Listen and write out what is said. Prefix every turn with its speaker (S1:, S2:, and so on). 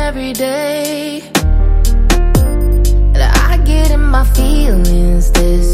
S1: every day that I get in my feelings this